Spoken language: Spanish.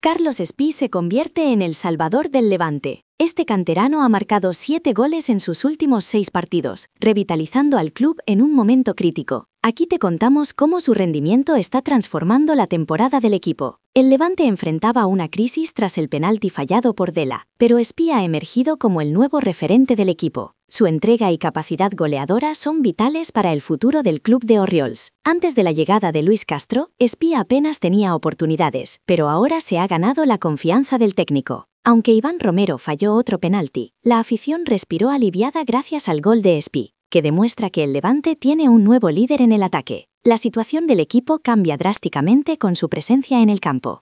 Carlos Espí se convierte en el salvador del Levante. Este canterano ha marcado 7 goles en sus últimos 6 partidos, revitalizando al club en un momento crítico. Aquí te contamos cómo su rendimiento está transformando la temporada del equipo. El Levante enfrentaba una crisis tras el penalti fallado por Dela, pero Espí ha emergido como el nuevo referente del equipo. Su entrega y capacidad goleadora son vitales para el futuro del club de Orriols. Antes de la llegada de Luis Castro, Espí apenas tenía oportunidades, pero ahora se ha ganado la confianza del técnico. Aunque Iván Romero falló otro penalti, la afición respiró aliviada gracias al gol de Espí, que demuestra que el Levante tiene un nuevo líder en el ataque. La situación del equipo cambia drásticamente con su presencia en el campo.